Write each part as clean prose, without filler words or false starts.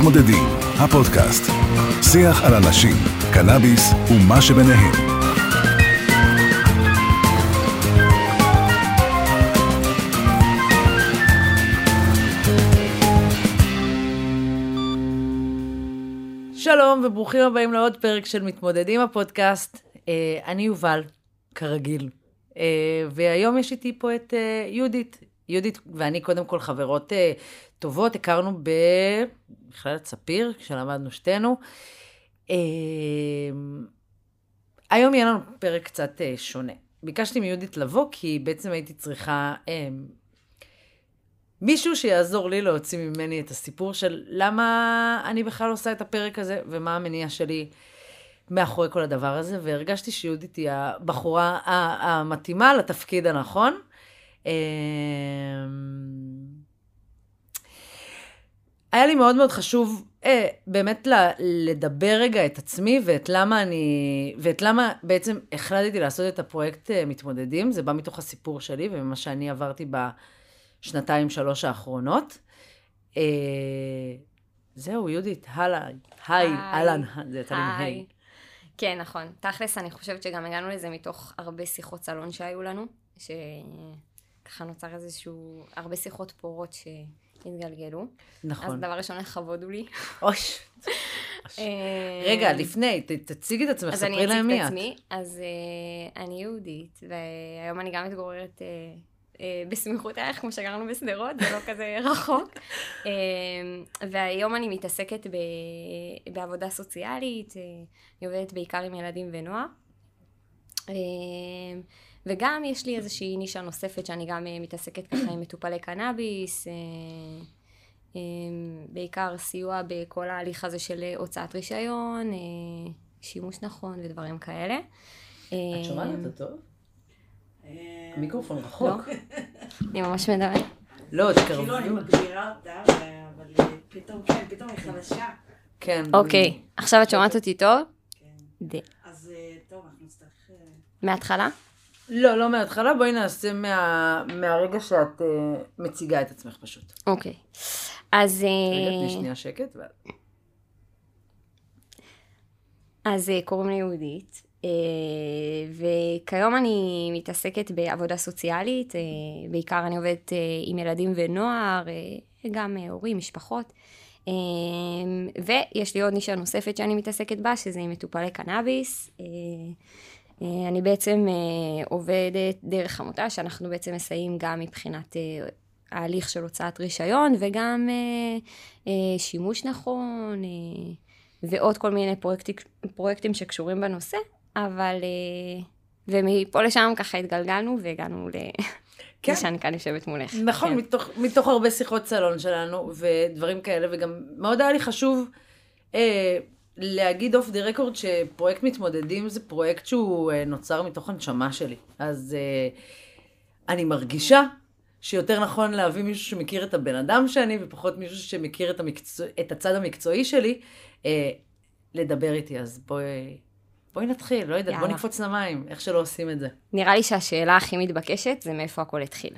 מתמודדים, הפודקאסט. שיח על אנשים, קנאביס ומה שביניהם. שלום וברוכים הבאים לעוד פרק של מתמודדים, הפודקאסט. אני יובל, כרגיל. והיום יש איתי פה את יהודית. יהודית ואני קודם כל חברות טובות, הכרנו במכללת ספיר, כשלמדנו שתינו. היום יהיה לנו פרק קצת שונה. ביקשתי מיהודית לבוא, כי בעצם הייתי צריכה מישהו שיעזור לי להוציא ממני את הסיפור של למה אני בכלל עושה את הפרק הזה, ומה המניע שלי מאחורי כל הדבר הזה, והרגשתי שיהודית היא הבחורה המתאימה לתפקיד הנכון. היה לי מאוד מאוד חשוב באמת לדבר רגע את עצמי ואת למה בעצם החלטתי לעשות את הפרויקט מתמודדים. זה בא מתוך הסיפור שלי וממה שאני עברתי בשנתיים-שלוש האחרונות. זהו, יהודית, היי, אהלן, זה יצא לי מהי. כן, נכון. תכלס, אני חושבת שגם הגענו לזה מתוך הרבה שיחות סלון שהיו לנו, שככה נוצר איזשהו, הרבה שיחות פורות שהתגלגלו. נכון. אז דבר ראשון, לכבוד הוא לי. אוש. רגע, לפני, תציגי את עצמך, ספרי להם מי את. אז אני אציג את עצמי, אז אני יהודית, והיום אני גם מתגוררת בסמיכות הערך, כמו שגרנו בסדרות, זה לא כזה רחוק. והיום אני מתעסקת בעבודה סוציאלית, אני עובדת בעיקר עם ילדים ונוער. וגם יש לי איזושהי נישה נוספת שאני גם מתעסקת ככה עם מטופלי קנאביס, בעיקר סיוע בכל ההליך הזה של הוצאת רישיון, שימוש נכון ודברים כאלה. את שומעת את טוב? המיקרופון רחוק. אני ממש מדברת. לא, תקרבו. כאילו אני מגבירה אותה, אבל פתאום היא חלשה. כן. אוקיי, עכשיו את שומעת אותי טוב? כן. אז טוב, אנחנו נצטרך... מההתחלה? לא מההתחלה, בואי נעשה מהרגע שאת מציגה את עצמך פשוט. אוקיי. אז... רגע, תני שנייה שקט. אז קוראים לי יהודית. וכיום אני מתעסקת בעבודה סוציאלית, בעיקר אני עובדת עם ילדים ונוער, גם הורים, משפחות, ויש לי עוד נישה נוספת שאני מתעסקת בה, שזה עם מטופלי קנאביס. אני בעצם עובדת דרך עמותה, שאנחנו בעצם מסייעים גם מבחינת ההליך של הוצאת רישיון, וגם שימוש נכון, ועוד כל מיני פרויקטים שקשורים בנושא. אבל, ומפה לשם ככה התגלגלנו והגענו כן. שאני כאן יושבת מולך. נכון, כן. מתוך הרבה שיחות סלון שלנו ודברים כאלה, וגם מאוד היה לי חשוב להגיד אוף דה רקורד שפרויקט מתמודדים זה פרויקט שהוא נוצר מתוך הנשמה שלי. אז אני מרגישה שיותר נכון להביא מישהו שמכיר את הבן אדם שאני, ופחות מישהו שמכיר את הצד המקצועי שלי, לדבר איתי. אז בואי נתחיל, לא יודעת, בואי נקפוץ למים, איך שלא עושים את זה. נראה לי שהשאלה הכי מתבקשת זה מאיפה הכל התחיל.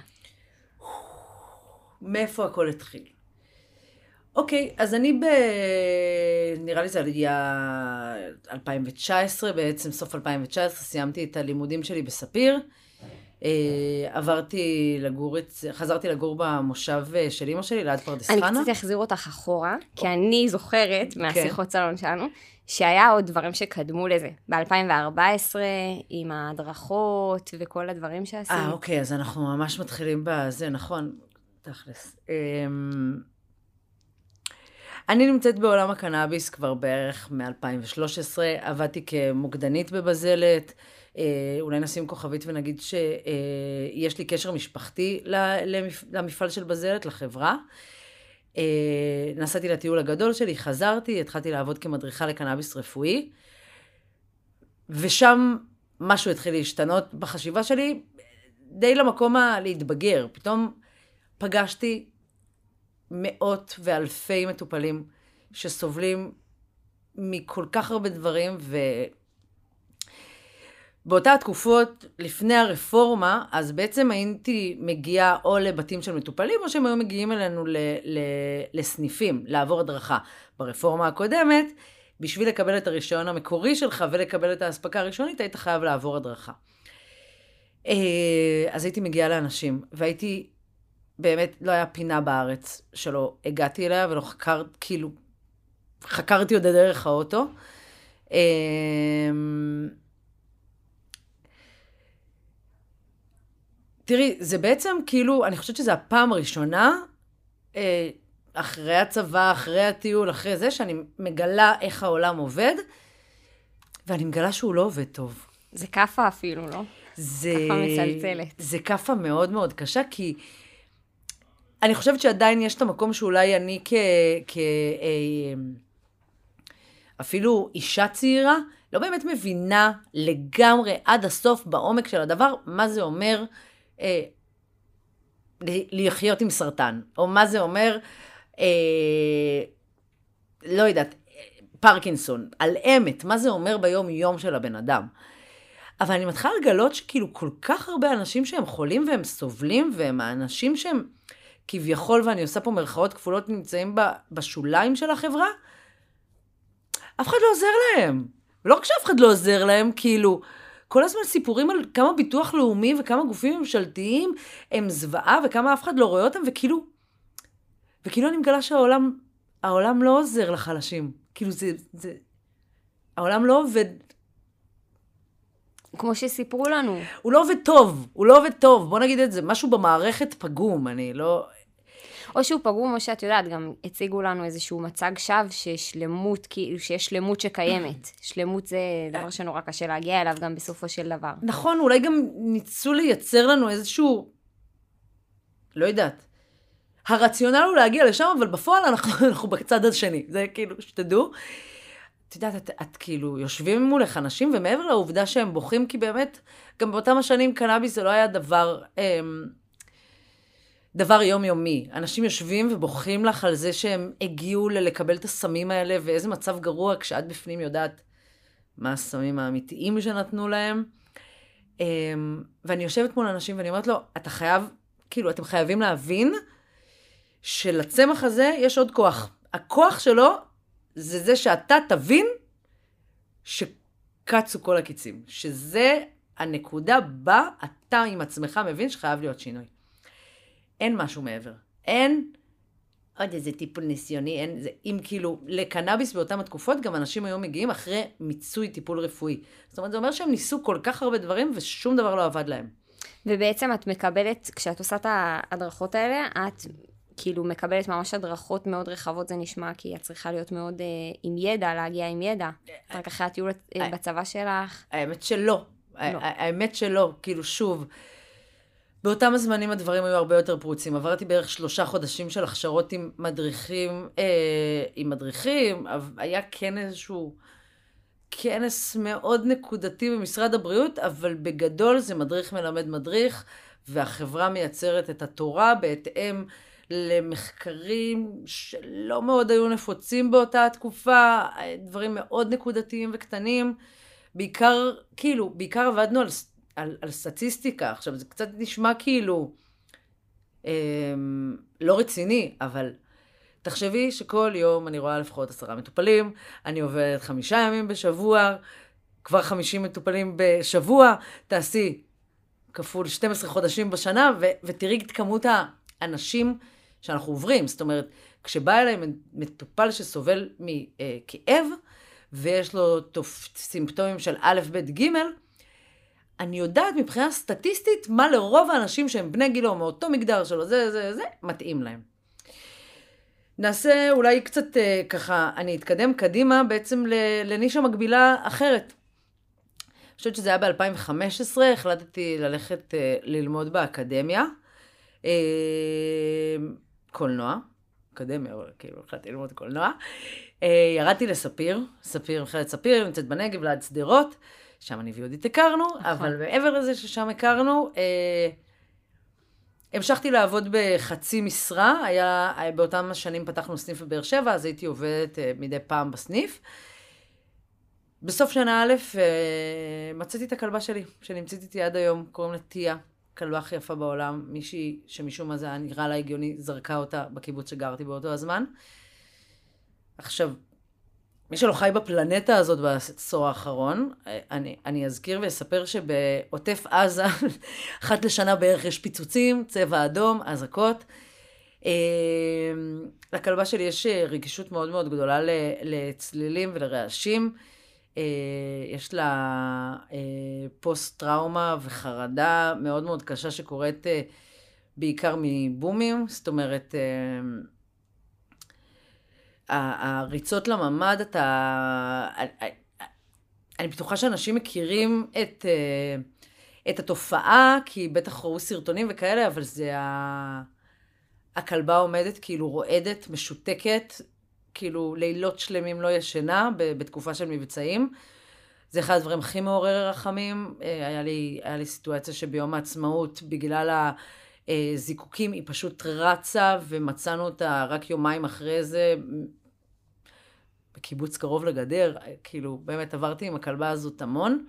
מאיפה הכל התחיל. אוקיי, אז אני נראה לי זה היה 2019, בעצם סוף 2019, סיימתי את הלימודים שלי בספיר, חזרתי לגור במושב של אמא שלי, ליד פרדס חנה. אני קצת אחזיר אותך אחורה, כי אני זוכרת מהשיחות סלון שלנו, שהיה עוד דברים שקדמו לזה. ב-2014, עם ההדרכות וכל הדברים שעשינו. אוקיי, אז אנחנו ממש מתחילים בזה, נכון, תכלס. אני נמצאת בעולם הקנאביס כבר בערך מ-2013, עבדתי כמוקדנית בבזלת, אולי נשים כוכבית ונגיד שיש לי קשר משפחתי למפעל של בזלת, לחברה. נסעתי לטיול הגדול שלי, חזרתי, התחלתי לעבוד כמדריכה לקנאביס רפואי, ושם משהו התחיל להשתנות בחשיבה שלי, די למקום להתבגר. פתאום פגשתי מאות ואלפי מטופלים שסובלים מכל כך הרבה דברים, באותה התקופות, לפני הרפורמה, אז בעצם הייתי מגיעה או לבתים של מטופלים, או שהם היו מגיעים אלינו לסניפים, לעבור הדרכה. ברפורמה הקודמת, בשביל לקבל את הרישיון המקורי שלך ולקבל את ההספקה הראשונית, היית חייב לעבור הדרכה. אז הייתי מגיעה לאנשים, והייתי, באמת לא היה פינה בארץ שלא הגעתי אליה, ולא חקרתי עוד דרך האוטו. תראי, זה בעצם כאילו, אני חושבת שזו הפעם הראשונה, אחרי הצבא, אחרי הטיול, אחרי זה, שאני מגלה איך העולם עובד, ואני מגלה שהוא לא עובד טוב. זה קפה אפילו, לא? קפה מצלצלת. זה קפה מאוד מאוד קשה, כי אני חושבת שעדיין יש את המקום שאולי אני אפילו אישה צעירה, לא באמת מבינה לגמרי עד הסוף בעומק של הדבר, מה זה אומר לחיות עם סרטן, או מה זה אומר, לא יודעת, פרקינסון, על אמת, מה זה אומר ביום יום של הבן אדם. אבל אני מתחילה לגלות שכאילו כל כך הרבה אנשים שהם חולים והם סובלים, והם האנשים שהם כביכול, ואני עושה פה מרכאות כפולות, נמצאים בשוליים של החברה, אף אחד לא עוזר להם. ולא רק שאף אחד לא עוזר להם, כאילו, כל הזמן סיפורים על כמה ביטוח לאומי וכמה גופים ממשלתיים הם זוועה, וכמה אף אחד לא רואה אותם, וכאילו אני מגלה העולם לא עוזר לחלשים. כאילו העולם לא עובד. כמו שסיפרו לנו. הוא לא עובד טוב, בוא נגיד את זה, משהו במערכת פגום, אני לא... או שהוא פגום, או שאת יודעת, גם הציגו לנו איזשהו מצג שווא ששלמות, כאילו שיש שלמות שקיימת. שלמות זה דבר שנורא קשה להגיע אליו גם בסופו של דבר. נכון, אולי גם ניסו לייצר לנו איזשהו, לא יודעת, הרציונל הוא להגיע לשם, אבל בפועל אנחנו בצד השני. זה כאילו, שתדעו. את יודעת, את כאילו יושבים מולך אנשים, ומעבר לעובדה שהם בוכים, כי באמת, גם באותם השנים קנאביס זה לא היה דבר יומיומי. אנשים יושבים ובוכים לך על זה שהם הגיעו לקבל את הסמים האלה, ואיזה מצב גרוע כשאת בפנים יודעת מה הסמים האמיתיים שנתנו להם. ואני יושבת מול אנשים ואני אומרת לו, אתם חייבים להבין שלצמח הזה יש עוד כוח. הכוח שלו זה זה שאתה תבין שקצו כל הקיצים. שזה הנקודה בה אתה עם עצמך מבין שחייב להיות שינוי. אין משהו מעבר. אין עוד איזה טיפול ניסיוני. אם כאילו לקנאביס באותם התקופות, גם אנשים היום מגיעים אחרי מיצוי טיפול רפואי. זאת אומרת, זה אומר שהם ניסו כל כך הרבה דברים ושום דבר לא עבד להם. ובעצם את מקבלת, כשאת עושה את ההדרכות האלה, את כאילו מקבלת ממש הדרכות מאוד רחבות, זה נשמע, כי את צריכה להיות מאוד עם ידע, להגיע עם ידע. רק אחרי הטיול בצבא שלך. האמת שלא. האמת שלא. כאילו שוב, באותם הזמנים הדברים היו הרבה יותר פרוצים. עברתי בערך 3 חודשים של הכשרות עם מדריכים, היה איזשהו כנס מאוד נקודתי במשרד הבריאות, אבל בגדול זה מדריך מלמד מדריך, והחברה מייצרת את התורה בהתאם למחקרים שלא מאוד היו נפוצים באותה התקופה, דברים מאוד נקודתיים וקטנים, בעיקר עבדנו על סטטיסטיקה. עכשיו זה קצת נשמע כאילו לא רציני, אבל תחשבי שכל יום אני רואה לפחות 10 מטופלים, אני עובדת 5 ימים בשבוע, כבר 50 מטופלים בשבוע, תעשי כפול 12 חודשים בשנה, ותראי את כמות האנשים שאנחנו עוברים. זאת אומרת, כשבא אליי מטופל שסובל מכאב, ויש לו סימפטומים של א', ב', ג', אני יודעת מבחינה סטטיסטית מה לרוב האנשים שהם בני גילו, מאותו מגדר שלו, זה, מתאים להם. נעשה אולי קצת ככה, אני אתקדם קדימה בעצם לנישה מקבילה אחרת. אני חושבת שזה היה ב-2015, החלטתי ללכת ללמוד באקדמיה, קולנוע, אקדמיה, כאילו החלטתי ללמוד קולנוע, ירדתי לספיר, מכללת ספיר, נמצאת בנגב ליד שדרות, שם אני ויהודית הכרנו, אבל מעבר לזה ששם הכרנו, המשכתי לעבוד בחצי משרה, באותם השנים פתחנו סניף בבאר שבע, אז הייתי עובדת מדי פעם בסניף, בסוף שנה א', מצאתי את הכלבה שלי, שנמצאת איתי עד היום, קוראים לה תיה, כלבה הכי יפה בעולם, מישהי שמשום מה זה היה נראה לה הגיוני, זרקה אותה בקיבוץ שגרתי באותו הזמן. עכשיו, מי שלא חי בפלנטה הזאת בעשור האחרון, אני אזכיר ואספר שבעוטף עזה, אחת לשנה בערך יש פיצוצים, צבע אדום, אזעקות. לכלבה שלי יש רגישות מאוד מאוד גדולה לצלילים ולרעשים. יש לה פוסט טראומה וחרדה מאוד מאוד קשה שקורית בעיקר מבומים, זאת אומרת, הריצות לממד, אני בטוחה שאנשים מכירים את התופעה, כי בטח ראו סרטונים וכאלה, אבל זה הכלבה עומדת כאילו רועדת, משותקת, כאילו לילות שלמים לא ישנה בתקופה של מבצעים. זה אחד הדברים הכי מעורר רחמים. היה לי סיטואציה שביום העצמאות, בגלל הזיקוקים, היא פשוט רצה, ומצאנו אותה רק יומיים אחרי זה, בקיבוץ קרוב לגדר. כאילו, באמת עברתי עם הכלבה הזאת המון.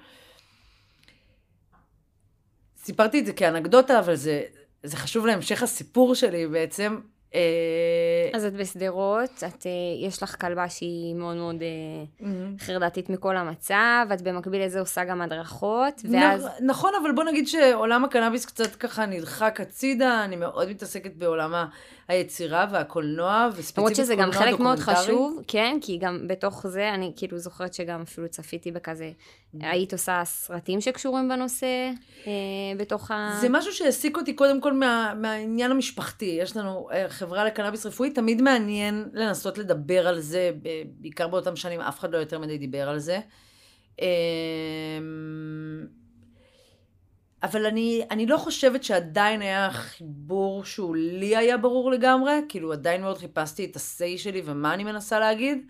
סיפרתי את זה כאנקדוטה, אבל זה חשוב להמשך הסיפור שלי בעצם. אז את בסדרות, יש לך כלבה שהיא מאוד מאוד חרדתית מכל המצב, ואת במקביל לזה עושה גם הדרכות, ואז... נכון, אבל בוא נגיד שעולם הקנאביס קצת ככה נדחק הצידה, אני מאוד מתעסקת בעולם היצירה והקולנוע, וספציפית למרות שזה גם קולנוע חלק מאוד דוקומנטרי. חשוב, כן, כי גם בתוך זה, אני כאילו זוכרת שגם אפילו צפיתי בכזה, היית עושה סרטים שקשורים בנושא, בתוך ה... זה משהו שהעסיק אותי קודם כל מהעניין המשפחתי. יש לנו חברה לקנאביס רפואי, תמיד מעניין לנסות לדבר על זה, בעיקר באותם שנים אף אחד לא יותר מדי דיבר על זה. אבל אני לא חושבת שעדיין היה חיבור שהוא לי היה ברור לגמרי, כאילו עדיין מאוד חיפשתי את הסי שלי ומה אני מנסה להגיד.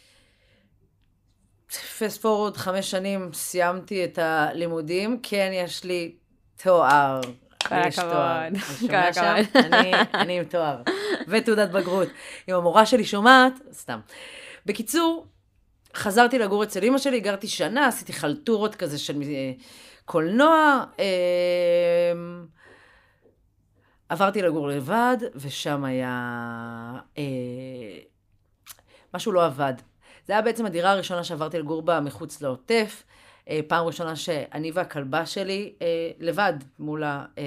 פסט פורוד 5 שנים סיימתי את הלימודים, כן יש לי תואר. כל הכבוד. שומע שם? אני עם תואר. ותעודת בגרות. אם המורה שלי שומעת, סתם. בקיצור, חזרתי לגור אצל אמא שלי, גרתי שנה, עשיתי חלטורות כזה של קולנוע, עברתי לגור לבד, ושם היה... משהו לא עבד. זה היה בעצם הדירה הראשונה שעברתי לגור בה מחוץ לעוטף, פעם ראשונה שאני והכלבה שלי לבד מול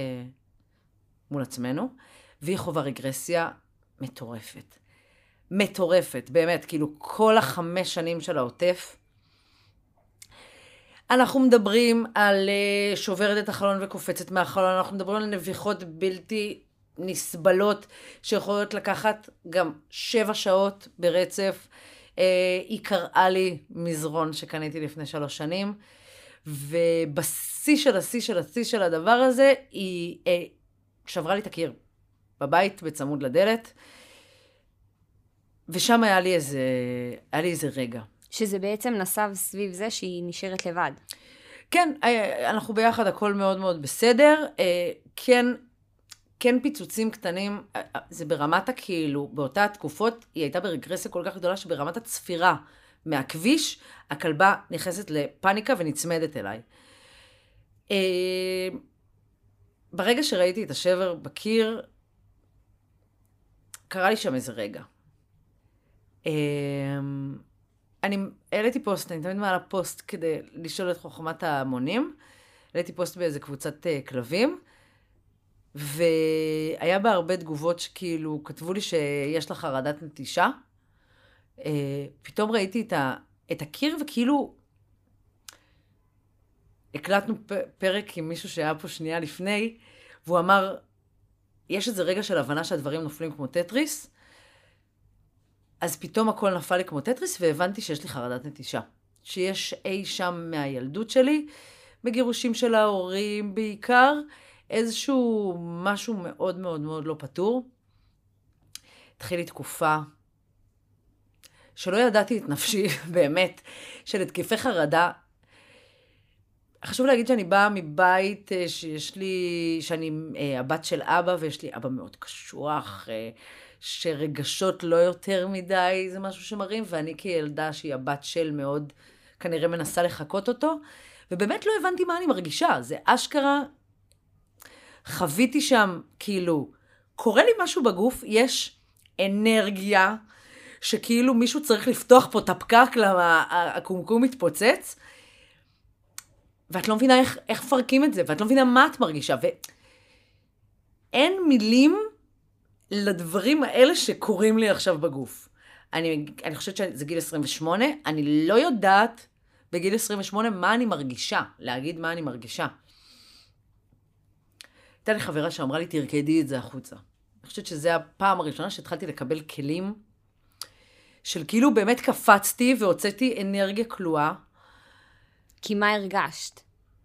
עצמנו, והיא חובה רגרסיה מטורפת. מטורפת, באמת, כאילו כל 5 שנים של העוטף, אנחנו מדברים על שוברת את החלון וקופצת מהחלון, אנחנו מדברים על נביחות בלתי נסבלות, שיכולות לקחת גם 7 שעות ברצף. היא קראה לי מזרון שקניתי לפני 3 שנים, ובשיא של השיא של השיא של הדבר הזה, היא שברה לי את הקיר בבית בצמוד לדלת, ושם היה לי איזה רגע. שזה בעצם נסב סביב זה שהיא נשארת לבד. כן, אנחנו ביחד, הכל מאוד מאוד בסדר. כן פיצוצים קטנים, זה ברמת כאילו, באותה התקופות, היא הייתה ברגרסיה כל כך גדולה, שברמת הצפירה מהכביש, הכלבה נכנסת לפאניקה ונצמדת אליי. ברגע שראיתי את השבר בקיר, קרה לי שם איזה רגע. אני העליתי פוסט, אני תמיד מעלה פוסט כדי לשאול את חוכמת ההמונים, העליתי פוסט באיזה קבוצת כלבים, והיה בה הרבה תגובות שכאילו כתבו לי שיש לה חרדת נטישה. פתאום ראיתי את הקיר וכאילו הקלטנו פרק עם מישהו שהיה פה שנייה לפני, והוא אמר, יש איזה רגע של הבנה שהדברים נופלים כמו טטריס, אז פתאום הכל נפל לי כמו טטריס, והבנתי שיש לי חרדת נטישה. שיש אי שם מהילדות שלי, בגירושים של ההורים בעיקר, איזשהו משהו מאוד מאוד מאוד לא פתור. התחיל לי תקופה שלא ידעתי את נפשי, באמת, של התקפי חרדה. חשוב להגיד שאני באה מבית שאני הבת של אבא, ויש לי אבא מאוד קשוח, שרגשות לא יותר מדי, זה משהו שמראים, ואני כילדה שהיא הבת של מאוד כנראה מנסה לחכות אותו, ובאמת לא הבנתי מה אני מרגישה. זה אשכרה, חוויתי שם, כאילו, קורה לי משהו בגוף, יש אנרגיה, שכאילו מישהו צריך לפתוח פה את הפקק, למה הקומקום מתפוצץ, ואת לא מבינה איך פרקים את זה, ואת לא מבינה מה את מרגישה, ואין מילים לדברים האלה שקורים לי עכשיו בגוף. אני חושבת שזה גיל 28, אני לא יודעת בגיל 28 מה אני מרגישה, להגיד מה אני מרגישה. הייתה לי חברה שאמרה לי, תרקדי את זה החוצה. אני חושבת שזה הפעם הראשונה שהתחלתי לקבל כלים, של כאילו באמת קפצתי והוצאתי אנרגיה כלואה. כי מה הרגשת?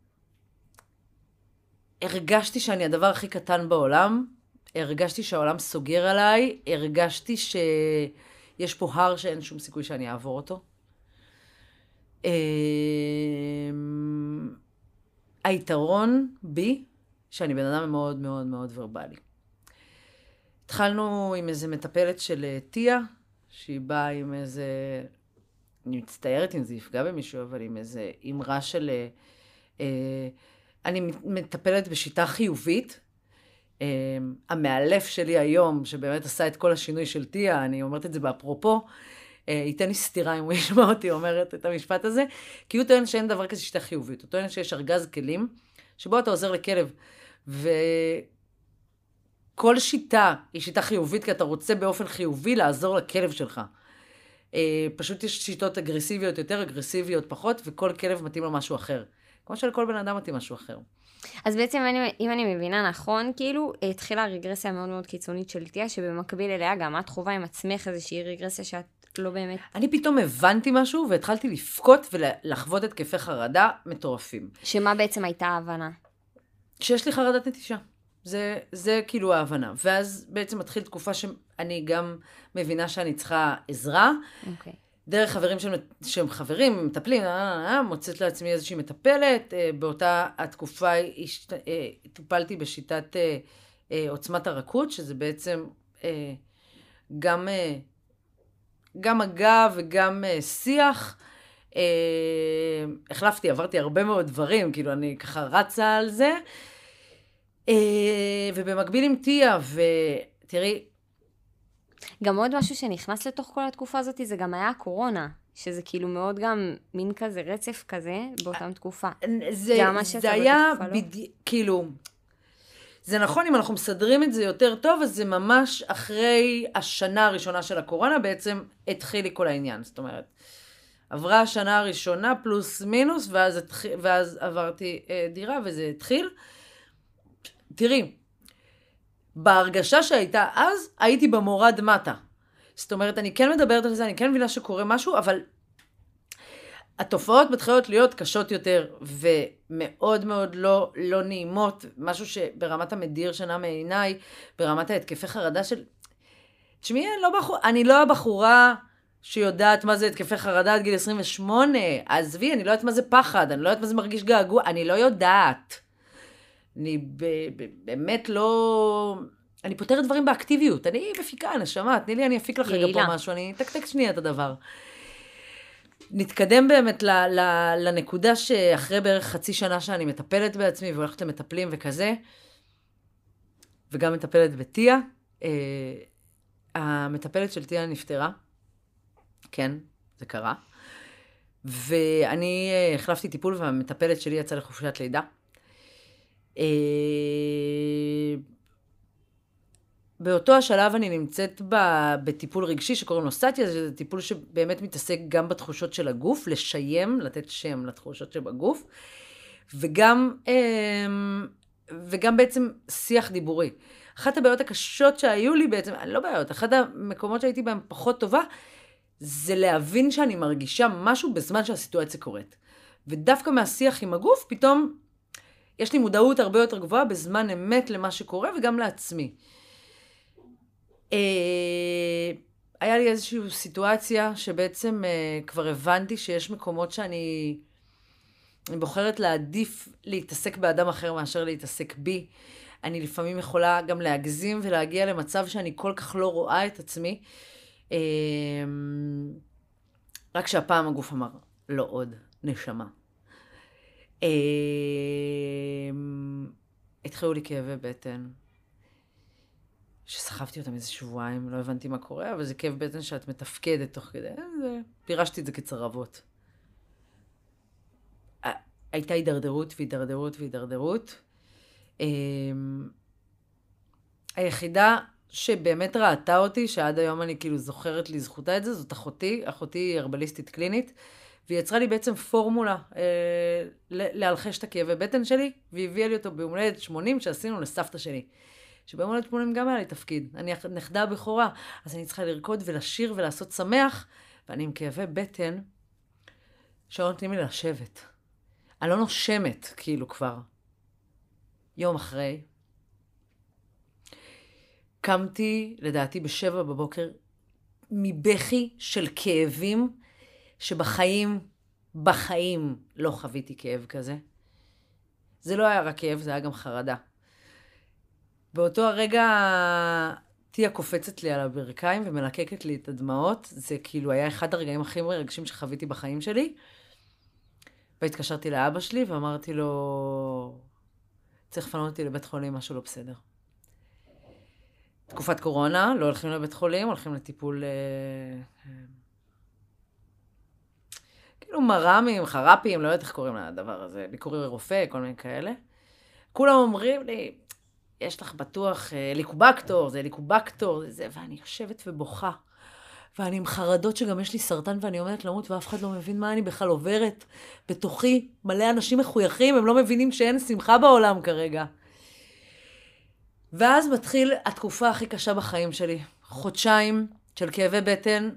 הרגשתי שאני הדבר הכי קטן בעולם, הרגשתי שהעולם סוגר עליי, הרגשתי שיש פה הר שאין שום סיכוי שאני אעבור אותו. היתרון בי, שאני בן אדם מאוד מאוד מאוד ורבלי. התחלנו עם איזה מטפלת של תיה, שהיא באה עם איזה, אני מצטערת אם זה יפגע במישהו, אבל עם איזה אמרה של, אני מטפלת בשיטה חיובית. המאלף שלי היום, שבאמת עשה את כל השינוי של תיה, אני אומרת את זה באפרופו, ייתן לי סתירה אם הוא ישמע אותי אומרת את המשפט הזה, כי הוא טוען שאין דבר כזה שיטה חיובית, הוא טוען שיש ארגז כלים, שבו אתה עוזר לכלב, וכל שיטה היא שיטה חיובית, כי אתה רוצה באופן חיובי לעזור לכלב שלך. פשוט יש שיטות אגרסיביות יותר, אגרסיביות פחות, וכל כלב מתאים לו משהו אחר. כמו שלכל בן אדם מתאים משהו אחר. אז בעצם, אם אני מבינה נכון, כאילו, התחילה רגרסיה מאוד מאוד קיצונית של תיה, שבמקביל אליה גם את חובה עם עצמך איזושהי רגרסיה שאת לא באמת... אני פתאום הבנתי משהו, והתחלתי לפקוט ולחוות התקפי חרדה מטורפים. שמה בעצם הייתה ההבנה? שיש לי חרדת נטישה. זה כאילו ההבנה. ואז בעצם מתחיל תקופה שאני גם מבינה שאני צריכה עזרה. אוקיי. דרך חברים שהם חברים, מטפלים, מוצאת לעצמי איזושהי מטפלת. באותה התקופה טופלתי בשיטת עוצמת הרכות, שזה בעצם גם מגע וגם שיח. החלפתי, עברתי הרבה מאוד דברים, כאילו אני ככה רצה על זה. ובמקביל עם תיה, ותראי, גם עוד משהו שנכנס לתוך כל התקופה הזאת, זה גם היה הקורונה, שזה כאילו מאוד גם מין כזה רצף כזה באותם תקופה. זה היה כאילו, זה נכון אם אנחנו מסדרים את זה יותר טוב, אז זה ממש אחרי השנה הראשונה של הקורונה, בעצם התחיל לי כל העניין. זאת אומרת, עברה השנה הראשונה פלוס מינוס, ואז עברתי דירה וזה התחיל. תראי, בהרגשה שהייתה אז, הייתי במורד מטה. זאת אומרת, אני כן מדברת על זה, אני כן מבינה שקורה משהו, אבל התופעות מתחילות להיות קשות יותר, ומאוד מאוד לא נעימות, משהו שברמת המדיר שינה מעיניי, ברמת ההתקפי חרדה של... תשמעי, אני לא הבחורה שיודעת מה זה התקפי חרדה עד גיל 28, עזבי, אני לא יודעת מה זה פחד, אני לא יודעת מה זה מרגיש געגוע, אני לא יודעת. אני באמת לא... אני פותרת דברים באקטיביות. אני מפיקה, נשמה, תני לי, אני אפיק לך רגע פה משהו, אני תקתק שנייה את הדבר. נתקדם באמת לנקודה שאחרי בערך חצי שנה שאני מטפלת בעצמי, והולכת למטפלים וכזה, וגם מטפלת בתיה. המטפלת של תיה נפטרה. כן, זה קרה. ואני החלפתי טיפול, והמטפלת שלי יצאה לחופשת לידה. באותו השלב אני נמצאת בטיפול רגשי שקוראים לו סטיה, זה טיפול שבאמת מתעסק גם בתחושות של הגוף, לשיים, לתת שם לתחושות שבגוף, וגם בעצם שיח דיבורי. אחת הבעיות הקשות שהיו לי בעצם, לא בעיות, אחת המקומות שהייתי בהם פחות טובה, זה להבין שאני מרגישה משהו בזמן שהסיטואציה קורית. ודווקא מהשיח עם הגוף, פתאום יש לי מודעות הרבה יותר גבוהה בזמן אמת למה שקורה וגם לעצמי. היה לי איזושהי סיטואציה שבעצם כבר הבנתי שיש מקומות שאני בוחרת להעדיף להתעסק באדם אחר מאשר להתעסק בי. אני לפעמים יכולה גם להגזים ולהגיע למצב שאני כל כך לא רואה את עצמי. רק שהפעם הגוף אמר, לא עוד. נשמה. התחילו לי כאבי בטן, שסחבתי אותם איזה שבועיים, לא הבנתי מה קורה, אבל זה כאב בטן שאת מתפקדת תוך כדי, פירשתי את זה כצרבות. הייתה הידרדרות והידרדרות והידרדרות. היחידה שבאמת ראתה אותי, שעד היום אני כאילו זוכרת לזכותה את זה, זאת אחותי היא הרבליסטית קלינית, והיא יצרה לי בעצם פורמולה להלחש את הכאבי בטן שלי, והיא הביאה לי אותו ביום הולדת 80 שעשינו לסבתא שלי. שביום הולדת 80 גם היה לי תפקיד. אני נכדה בכורה, אז אני צריכה לרקוד ולשיר ולעשות שמח, ואני עם כאבי בטן שלא נותנים לי לשבת. אני לא נושמת, כאילו כבר. יום אחרי, קמתי, לדעתי, ב7 בבוקר, מבכי של כאבים, בחיים לא חוויתי כאב כזה. זה לא היה רק כאב, זה היה גם חרדה. באותו הרגע, תיה קופצת לי על הברכיים ומלקקת לי את הדמעות. זה כאילו היה אחד הרגעים הכי מרגשים שחוויתי בחיים שלי. והתקשרתי לאבא שלי ואמרתי לו, צריך לפנות אותי לבית חולים, משהו לא בסדר. תקופת קורונה, לא הולכים לבית חולים, הולכים לטיפול, כאילו מרמים, חרפים, לא יודעת איך קוראים לדבר הזה, ביקורי רופא, כל מיני כאלה. כולם אומרים לי, יש לך בטוח ליקובקטור, זה ליקובקטור, זה, ואני יושבת ובוכה. ואני עם חרדות שגם יש לי סרטן ואני עומדת למות ואף אחד לא מבין מה אני בכלל עוברת. בתוכי מלא אנשים מחויכים, הם לא מבינים שאין שמחה בעולם כרגע. ואז מתחיל התקופה הכי קשה בחיים שלי. חודשיים של כאבי בטן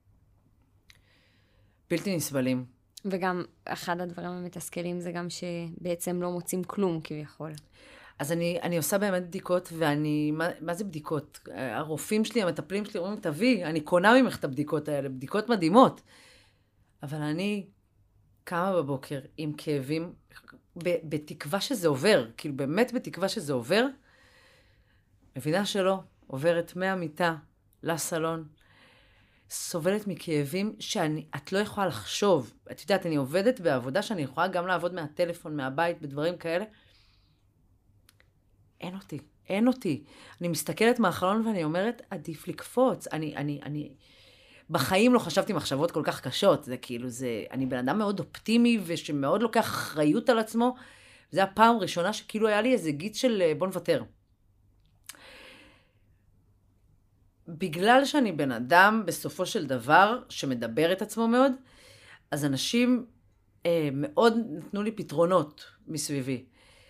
בלתי נסבלים. וגם אחד הדברים המתסכלים זה גם שבעצם לא מוצאים כלום כביכול. אז אני עושה באמת בדיקות, ואני, מה זה בדיקות? הרופאים שלי, המטפלים שלי, אומרים, תביא, אני קונה ממך את הבדיקות האלה, בדיקות מדהימות. אבל אני קמה בבוקר עם כאבים, בתקווה שזה עובר, כאילו באמת בתקווה שזה עובר, מבינה שלא, עוברת מהמיטה לסלון, סובלת מכאבים שאת לא יכולה לחשוב. את יודעת, אני עובדת בעבודה שאני יכולה גם לעבוד מהטלפון, מהבית, בדברים כאלה, אין אותי. אני מסתכלת מהחלון ואני אומרת, עדיף לקפוץ. אני בחיים לא חשבתי מחשבות כל כך קשות. זה כאילו, אני בן אדם מאוד אופטימי ושמאוד לוקח אחריות על עצמו. זה הפעם הראשונה שכאילו היה לי איזה גיץ של בוא נוותר. בגלל שאני בן אדם בסופו של דבר שמדבר את עצמו מאוד, אז אנשים מאוד נתנו לי פתרונות מסביבי.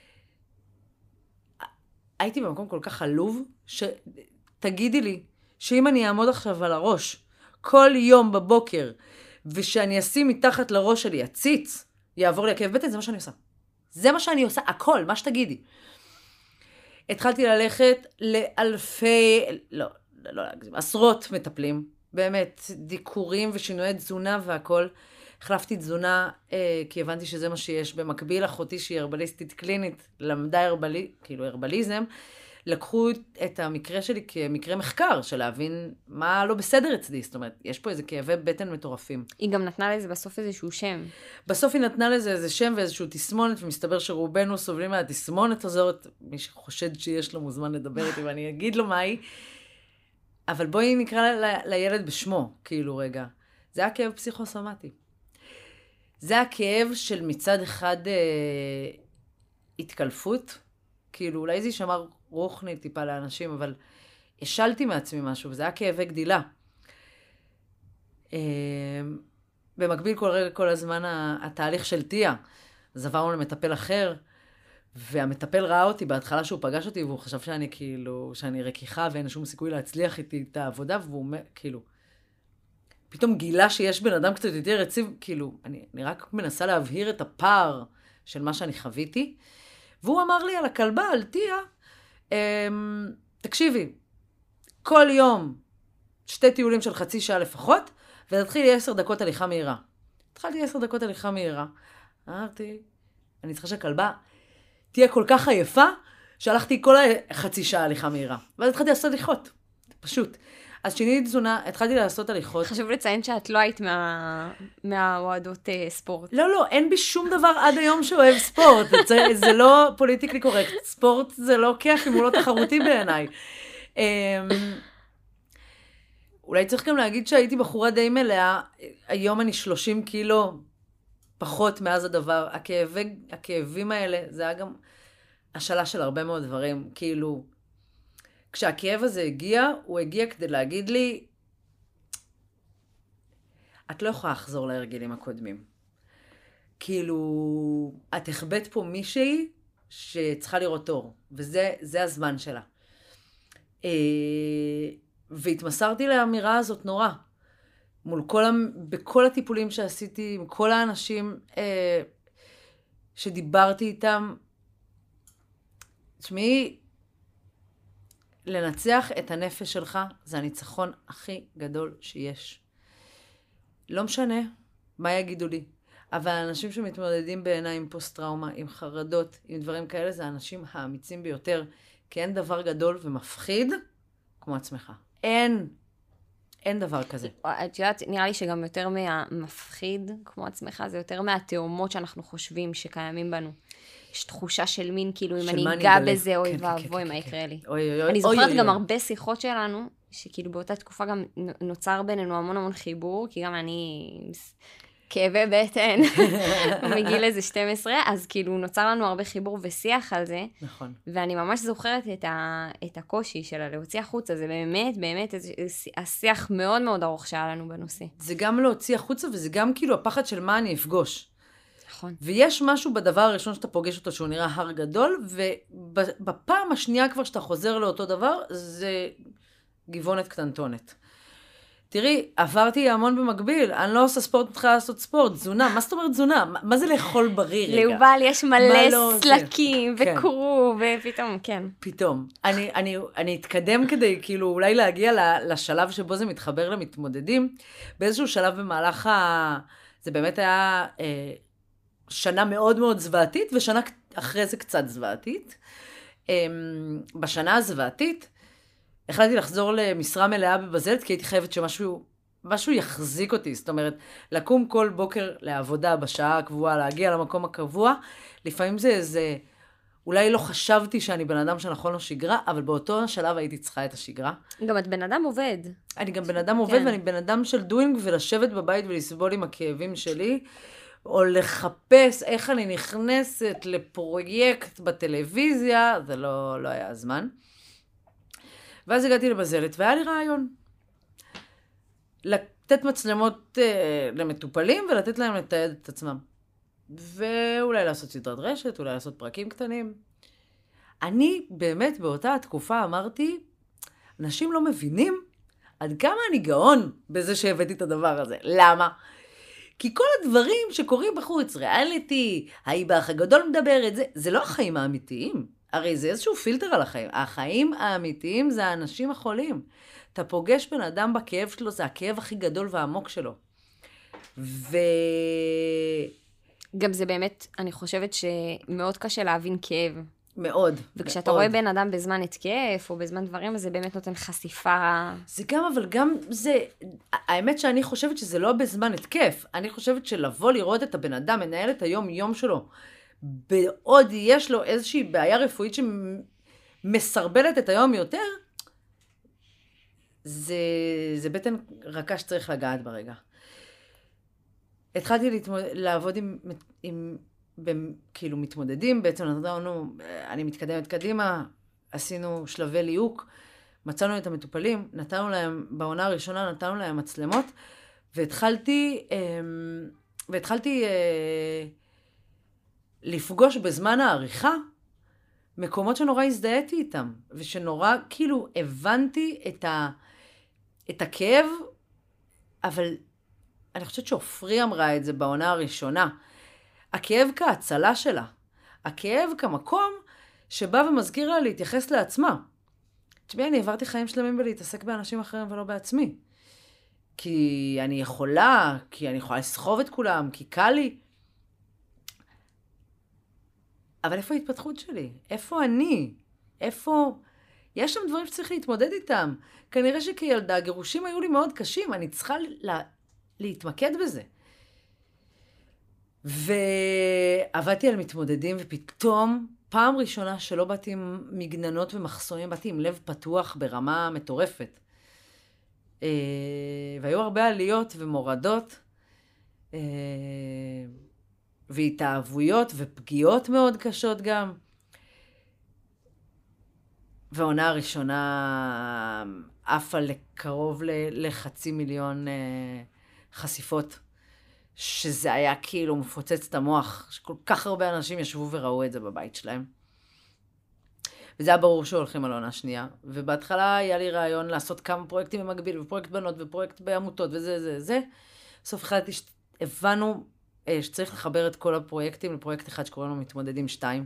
הייתי במקום כל כך עלוב, שתגידי לי, שאם אני אעמוד עכשיו על הראש, כל יום בבוקר, ושאני אשים מתחת לראש שלי, הציץ, יעבור לי הכאב בטן, זה מה שאני עושה. זה מה שאני עושה, הכל, מה שתגידי. התחלתי ללכת לאלפי, לא להגזים, עשרות מטפלים, באמת, דיקורים ושינויי תזונה והכל. החלפתי תזונה, כי הבנתי שזה מה שיש. במקביל, אחותי שהיא הרבליסטית קלינית, למדה הרבליזם, לקחו את המקרה שלי כמקרה מחקר, של להבין מה לא בסדר אצלי. זאת אומרת, יש פה איזה כאבי בטן מטורפים. היא גם נתנה לזה בסוף איזשהו שם. בסוף היא נתנה לזה איזה שם ואיזשהו תסמונת, ומסתבר שרובנו סובלים מהתסמונת הזאת. מי שחושד שיש לו מוזמן לדבר איתי, ואני אגיד לו מה היא. אבל בואי נקרא לילד בשמו, כאילו רגע. זה היה כאב פסיכוסומטי. זה הכאב של מצד אחד התקלפות, כאילו אולי זה יישמע רוחני טיפה לאנשים, אבל השלתי מעצמי משהו, וזה היה כאבי גדילה. במקביל כל הזמן התהליך של תיה, אז עברנו למטפל אחר, והמטפל ראה אותי בהתחלה שהוא פגש אותי, והוא חשב שאני כאילו, שאני רקיחה ואין שום סיכוי להצליח איתי את העבודה, והוא אומר, כאילו, פתאום גילה שיש בן אדם קצת יותר יציב, כאילו, אני רק מנסה להבהיר את הפער של מה שאני חוויתי, והוא אמר לי על הכלבה, על תיה, תקשיבי, כל יום 2 טיולים של חצי שעה לפחות, ותתחילי 10 דקות הליכה מהירה. התחלתי 10 דקות הליכה מהירה. אמרתי, אני צריכה שהכלבה תהיה כל כך עייפה, שהלכתי כל חצי שעה הליכה מהירה. ואז התחלתי לעשות הליכות, פשוט. אז שיניתי תזונה, התחלתי לעשות הליכות. חשוב לציין שאת לא היית מהאוהדות ספורט. לא, אין בי שום דבר עד היום שאוהב ספורט. זה לא פוליטיקלי קורקט. ספורט זה לא כיף אם הוא לא תחרותי בעיניי. אולי צריך גם להגיד שהייתי בחורה די מלאה. היום אני 30 קילו פחות מאז הדבר. הכאבים האלה, זה היה גם השאלה של הרבה מאוד דברים. כאילו, כשהכאב הזה הגיע, הוא הגיע כדי להגיד לי, את לא יכולה לחזור להרגלים הקודמים. כאילו, את החבאת פה מישהי שצריכה לראות אור, וזה הזמן שלה. והתמסרתי לאמירה הזאת נורא. בכל הטיפולים שעשיתי, עם כל האנשים שדיברתי איתם, תשמעי, לנצח את הנפש שלך זה הניצחון הכי גדול שיש. לא משנה מה יגידו לי, אבל האנשים שמתמודדים בעיניי עם פוסט-טראומה, עם חרדות, עם דברים כאלה, זה האנשים האמיצים ביותר, כי אין דבר גדול ומפחיד כמו עצמך. אין דבר כזה. את יודעת, נראה לי שגם יותר מהמפחיד כמו עצמך, זה יותר מהתאומות שאנחנו חושבים שקיימים בנו. יש תחושה של מין, כאילו, אם אני אגע בזה, אוי ואבוי, מה יקרה לי. אני זוכרת גם הרבה שיחות שלנו, שכאילו באותה תקופה גם נוצר בינינו המון חיבור, כי גם אני כאבי בטן, מגיל איזה 12, אז כאילו נוצר לנו הרבה חיבור ושיח על זה. נכון. ואני ממש זוכרת את הקושי שלה להוציא החוצה, זה באמת השיח מאוד מאוד ארוך שהיה לנו בנושא. זה גם להוציא החוצה, וזה גם כאילו הפחד של מה אני אפגוש. נכון. ויש משהו בדבר הראשון שאתה פוגש אותו שהוא נראה הר גדול, ובפעם השנייה כבר שאתה חוזר לאותו דבר, זה גבעונת קטנטונת. תראי, עברתי המון במקביל, אני לא עושה ספורט, מתחילה לעשות ספורט, תזונה, מה זאת אומרת תזונה? מה זה לאכול בריא רגע? ליובל יש מלא סלקים וקרו, ופתאום, כן. פתאום. אני אתקדם כדי כאילו אולי להגיע לשלב שבו זה מתחבר למתמודדים, באיזשהו שלב במהלך זה באמת היה שנה מאוד מאוד זוועתית, ושנה אחרי זה קצת זוועתית. בשנה הזוועתית, החלטתי לחזור למשרה מלאה בבזלת, כי הייתי חייבת שמשהו יחזיק אותי. זאת אומרת, לקום כל בוקר לעבודה בשעה הקבועה, להגיע למקום הקבוע, לפעמים זה איזה, אולי לא חשבתי שאני בן אדם שנכון לו שגרה, אבל באותו שלב הייתי צריכה את השגרה. גם את בן אדם עובד. אני גם בן אדם עובד, ואני בן אדם של doing, ולשבת בבית ולסבול עם הכאבים שלי, או לחפש איך אני נכנסת לפרויקט בטלוויזיה, זה לא היה הזמן. ואז הגעתי לבזלת, והיה לי רעיון. לתת מצלמות למטופלים, ולתת להם לתעד את עצמם. ואולי לעשות סדרת רשת, אולי לעשות פרקים קטנים. אני באמת באותה התקופה אמרתי, אנשים לא מבינים עד כמה אני גאון בזה שהבאתי את הדבר הזה. למה? כי כל הדברים שקורים בחוץ, ריאליטי, האיבך הגדול מדבר את זה, זה לא החיים האמיתיים. הרי זה איזשהו פילטר על החיים. החיים האמיתיים זה האנשים החולים. אתה פוגש בן אדם בכאב שלו, זה הכאב הכי גדול והעמוק שלו. גם זה באמת, אני חושבת שמאוד קשה להבין כאב. מאוד. וכשאתה רואה בן אדם בזמן התקף, או בזמן דברים, אז זה באמת נותן חשיפה. זה גם, אבל גם זה, האמת שאני חושבת שזה לא בזמן התקף. אני חושבת שלבוא לראות את הבן אדם, מנהל את היום-יום שלו, בעוד יש לו איזושהי בעיה רפואית שמסרבלת את היום יותר, זה בטן רכה שצריך לגעת ברגע. התחלתי לעבוד עם כאילו מתמודדים, בעצם נתנו, אני מתקדמת קדימה, עשינו שלבי ליהוק, מצאנו את המטופלים, נתנו להם, בעונה הראשונה נתנו להם מצלמות, והתחלתי לפגוש בזמן העריכה, מקומות שנורא הזדהיתי איתם, ושנורא כאילו הבנתי את הכאב, אבל אני חושבת שאופרי אמרה את זה בעונה הראשונה, הכאב כהצלה שלה, הכאב כמקום שבא ומזכיר לה להתייחס לעצמה. תשמעי, אני עברתי חיים שלמים בלהתעסק באנשים אחרים ולא בעצמי. כי אני יכולה לסחוב את כולם, כי קל לי. אבל איפה ההתפתחות שלי? איפה אני? איפה יש שם דברים שצריך להתמודד איתם. כנראה שכילדה, הגירושים היו לי מאוד קשים, אני צריכה להתמקד בזה. ועבדתי על מתמודדים, ופתאום, פעם ראשונה שלא באתי עם מגננות ומחסומים, באתי עם לב פתוח ברמה מטורפת. והיו הרבה עליות ומורדות, והתאהבויות ופגיעות מאוד קשות גם. והעונה הראשונה עפה לקרוב ל500,000 חשיפות, שזה היה כאילו מפוצץ את המוח, שכל כך הרבה אנשים ישבו וראו את זה בבית שלהם. וזה היה ברור שהולכים על העונה שנייה, ובהתחלה היה לי רעיון לעשות כמה פרויקטים במקביל, ופרויקט בנות ופרויקט בעמותות וזה. בסוף החלטתי הבנו שצריך לחבר את כל הפרויקטים לפרויקט אחד שקוראים לו מתמודדים 2.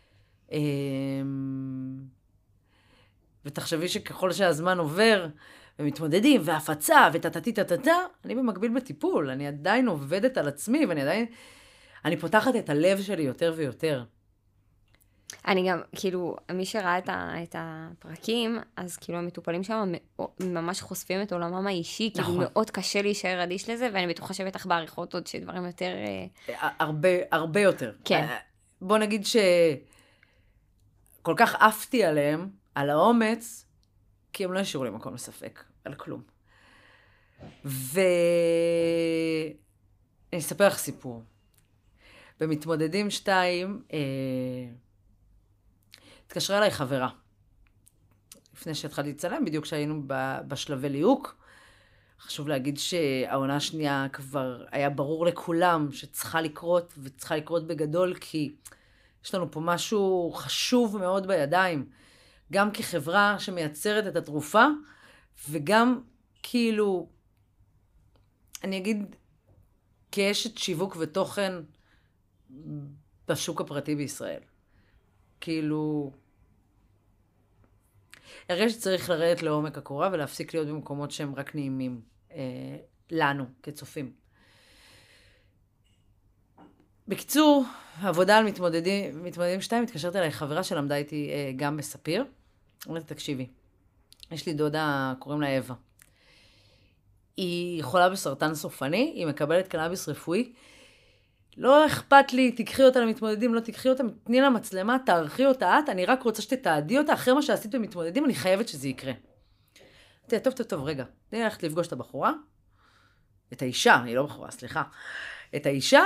ותחשבי שככל שהזמן עובר, ומתמודדים, והפצה, וטטטטטטטה, אני במקביל בטיפול, אני עדיין עובדת על עצמי, אני פותחת את הלב שלי יותר ויותר. אני גם, כאילו, מי שראה את הפרקים, אז כאילו המטופלים שם ממש חושפים את עולמם האישי, כאילו מאוד קשה להישאר אדיש לזה, ואני בטוחה שבטח בעריכות עוד שדברים יותר... הרבה יותר. כן. בוא נגיד שכל כך עפתי עליהם, על האומץ, כי הם לא השאירו לי מקום לספק, על כלום. ואני אספר לך סיפור. במתמודדים 2, התקשרה אליי חברה. לפני שהתחלתי לצלם, בדיוק כשהיינו בשלבי ליהוק. חשוב להגיד שהעונה השנייה כבר היה ברור לכולם שצריכה לקרות, וצריכה לקרות בגדול, כי יש לנו פה משהו חשוב מאוד בידיים. גם כחברה שמייצרת את התרופה, וגם כאילו, אני אגיד, כאשת שיווק ותוכן בשוק הפרטי בישראל. כאילו, הרגע שצריך לרדת לעומק הקורה ולהפסיק להיות במקומות שהם רק נעימים לנו כצופים. בקיצור, העבודה על מתמודדים 2, התקשרת אליי חברה שלמדה איתי גם בספיר. אומרת, תקשיבי, יש לי דודה, קוראים לה אווה. היא חולה בסרטן סופני, היא מקבלת קנאביס רפואי. לא אכפת לי, תקחי אותה למתמודדים, לא תקחי אותה, תני לה מצלמה, תערכי אותה את, אני רק רוצה שתתעדי אותה, אחרי מה שעשית במתמודדים, אני חייבת שזה יקרה. טוב, רגע, תני ללכת לפגוש את הבחורה, את האישה, היא לא בחורה, סליחה, את האישה,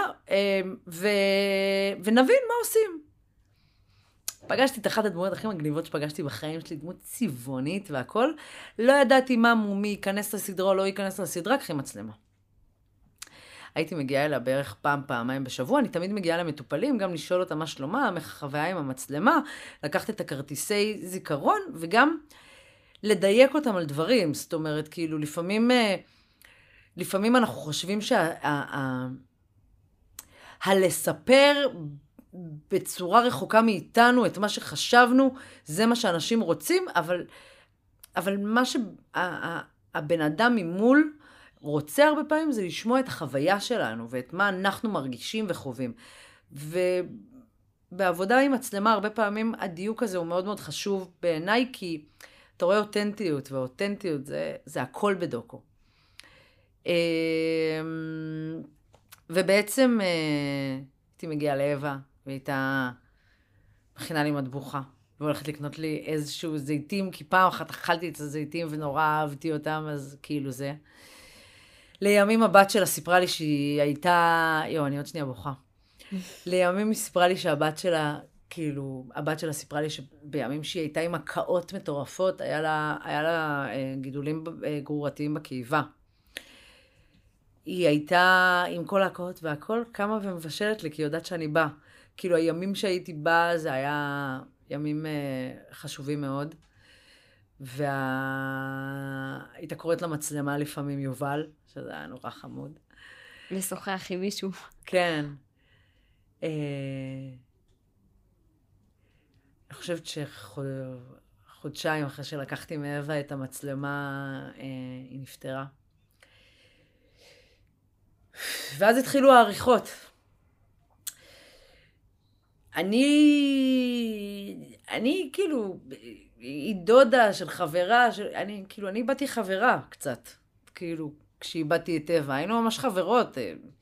ונבין מה עושים. פגשתי את אחת הדמויות הכי מגניבות שפגשתי בחיים שלי, דמות צבעונית והכל, לא ידעתי מה מומי ייכנס לסדרה או לא ייכנס לסדרה, קחי מצלמה. הייתי מגיעה אליה בערך פעמיים בשבוע, אני תמיד מגיעה למטופלים, גם לשאול אותה מה שלומה, חוויה עם המצלמה, לקחת את הכרטיסי זיכרון, וגם לדייק אותם על דברים. זאת אומרת, כאילו, לפעמים אנחנו חושבים הלספר בצורה רחוקה מאיתנו את מה שחשבנו, זה מה שאנשים רוצים, אבל מה שהבן אדם ממול רוצה הרבה פעמים זה לשמוע את החוויה שלנו, ואת מה אנחנו מרגישים וחווים. ובעבודה עם מצלמה, הרבה פעמים הדיוק הזה הוא מאוד מאוד חשוב בעיניי, כי אתה רואה אותנטיות, והאותנטיות זה הכל בדוקו. ובעצם הייתי מגיעה לאווה, והייתה מכינה לי מטבוחה, והולכת לקנות לי איזשהו זיתים, כי פעם אחת אכלתי את הזיתים ונורא אהבתי אותם, אז כאילו זה. לימים הבת שלה סיפרה לי שהיא הייתה, אני עוד שנייה בוכה. לימים היא סיפרה לי שהבת שלה, כאילו, הבת שלה סיפרה לי שבימים שהיא הייתה עם הקאות מטורפות, היה לה גידולים גרורתיים בקיבה. היא הייתה עם כל הקאות והכל, קמה ומבשלת לי, כי היא יודעת שאני באה. כאילו, הימים שהייתי באה, זה היה ימים חשובים מאוד. והיית קוראת למצלמה לפעמים יובל, שזה היה נורא חמוד. לשוחח עם מישהו. כן. אני חושבת שחודשיים אחרי שלקחתי מאווה את המצלמה, היא נפטרה. ואז התחילו העריכות. אני כאילו, היא דודה של חברה, אני איבדתי חברה קצת, כאילו, כשאיבדתי את טבע, היינו ממש חברות,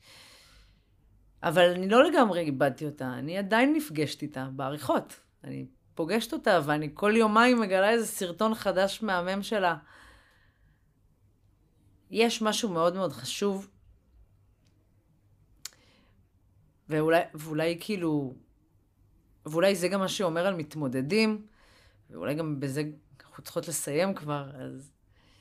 אבל אני לא לגמרי איבדתי אותה, אני עדיין נפגשת איתה בעריכות, אני פוגשת אותה, ואני כל יומיים מגלה איזה סרטון חדש מהמם שלה. יש משהו מאוד מאוד חשוב, ואולי כאילו, ואולי זה גם מה שאומר על מתמודדים, ואולי גם בזה אנחנו צריכות לסיים כבר, אז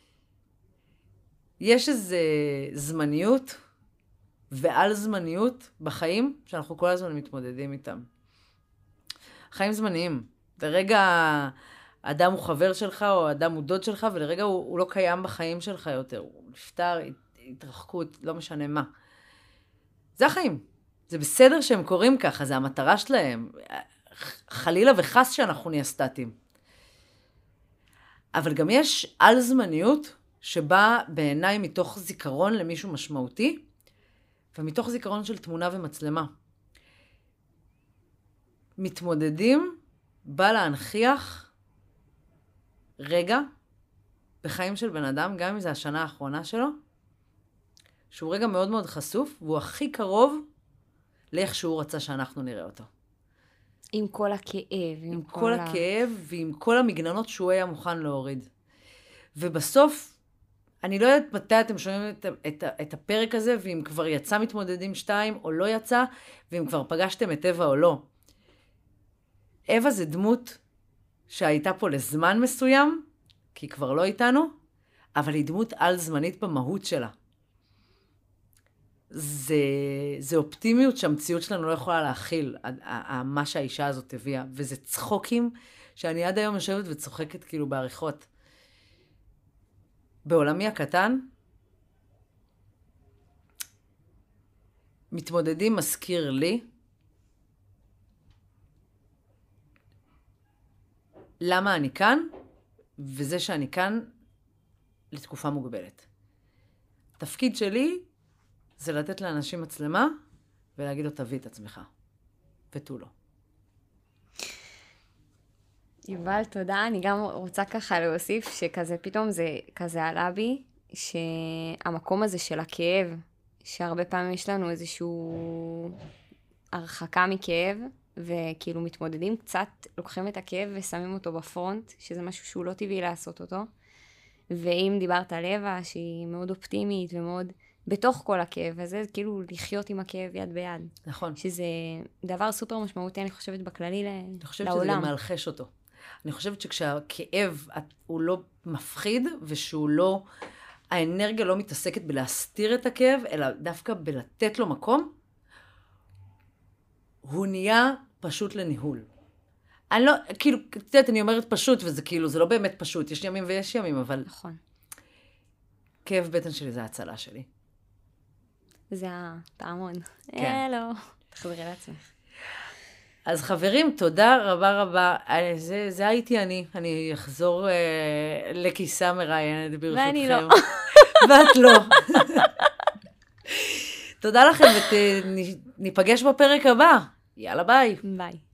יש איזה זמניות ועל זמניות בחיים שאנחנו כל הזמן מתמודדים איתם. חיים זמניים. לרגע אדם הוא חבר שלך או אדם הוא דוד שלך, ולרגע הוא לא קיים בחיים שלך יותר. הוא נפטר, התרחקות, לא משנה מה. זה החיים. זה בסדר שהם קוראים ככה, זה המטרה שלהם. חלילה וחס שאנחנו נהיה סטטיים. אבל גם יש על זמניות שבאה בעיניי מתוך זיכרון למישהו משמעותי, ומתוך זיכרון של תמונה ומצלמה. מתמודדים בא להנכיח רגע בחיים של בן אדם, גם אם זה השנה האחרונה שלו, שהוא רגע מאוד מאוד חשוף, והוא הכי קרוב לאיך שהוא רצה שאנחנו נראה אותו. עם כל הכאב. עם כל הכאב ועם כל המגננות שהוא היה מוכן להוריד. ובסוף, אני לא יודעת מתי אתם שומעים את הפרק הזה, ואם כבר יצא מתמודדים 2 או לא יצא, ואם כבר פגשתם את אווה או לא. אווה זה דמות שהייתה פה לזמן מסוים, כי היא כבר לא איתנו, אבל היא דמות על זמנית במהות שלה. זה אופטימיות שהמציאות שלנו לא יכולה להכיל, מה שהאישה הזאת הביאה, וזה צחוקים שאני עד היום יושבת וצוחקת כאילו בעריכות. בעולמי הקטן, מתמודדים מזכיר לי למה אני כאן, וזה שאני כאן לתקופה מוגבלת. התפקיד שלי זה לתת לאנשים מצלמה ולהגיד לו תביא את עצמך. ותו לא. יובל, תודה. אני גם רוצה ככה להוסיף שכזה פתאום זה כזה עלה בי, שהמקום הזה של הכאב, שהרבה פעמים יש לנו איזשהו הרחקה מכאב, וכאילו מתמודדים קצת, לוקחים את הכאב ושמים אותו בפרונט, שזה משהו שהוא לא טבעי לעשות אותו. ואם דיברת על אווה, שהיא מאוד אופטימית ומאוד בתוך כל הכאב הזה, כאילו לחיות עם הכאב יד ביד. נכון. שזה דבר סופר משמעותי, אני חושבת, בכללי לעולם. אני חושבת שזה גם מאלחש אותו. אני חושבת שכשהכאב הוא לא מפחיד, ושהוא לא, האנרגיה לא מתעסקת בלהסתיר את הכאב, אלא דווקא בלתת לו מקום, הוא נהיה פשוט לניהול. אני לא, כאילו, קצת אני אומרת פשוט, וזה כאילו, זה לא באמת פשוט, יש ימים ויש ימים, אבל... נכון. כאב בטן שלי זה ההצלה שלי. זה הפעמון. כן. לא, תחזרי לעצמך. אז חברים, תודה רבה רבה. זה הייתי אני אחזור לכיסה מראיינת ברשותכם. ואני לא. ואת לא. תודה לכם, וניפגש בפרק הבא. יאללה, ביי. ביי.